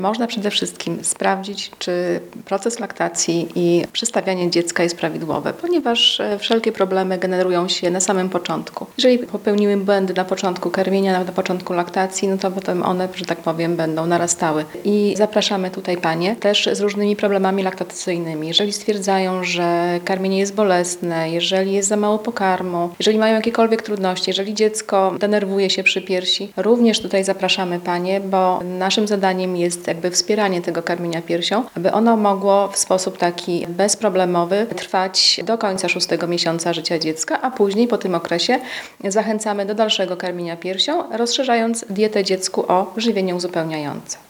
Można przede wszystkim sprawdzić, czy proces laktacji i przystawianie dziecka jest prawidłowe, ponieważ wszelkie problemy generują się na samym początku. Jeżeli popełniły błędy na początku karmienia, na początku laktacji, no to potem one, że tak powiem, będą narastały. I zapraszamy tutaj panie też z różnymi problemami laktacyjnymi. Jeżeli stwierdzają, że karmienie jest bolesne, jeżeli jest za mało pokarmu, jeżeli mają jakiekolwiek trudności, jeżeli dziecko denerwuje się przy piersi, również tutaj zapraszamy panie, bo naszym zadaniem jest jakby wspieranie tego karmienia piersią, aby ono mogło w sposób taki bezproblemowy trwać do końca 6 miesiąca życia dziecka, a później po tym okresie zachęcamy do dalszego karmienia piersią, rozszerzając dietę dziecku o żywienie uzupełniające.